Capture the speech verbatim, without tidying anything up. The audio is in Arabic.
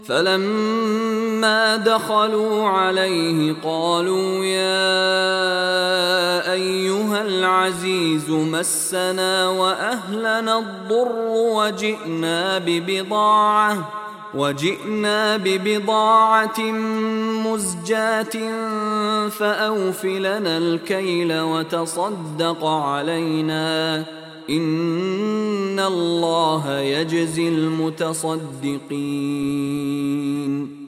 فلما دخلوا عليه قالوا يا أيها العزيز مسنا وأهلنا الضر وجئنا ببضاعة وجئنا ببضاعة مزجاة فأوف لنا الكيل وتصدق علينا إن الله يجزي المتصدقين.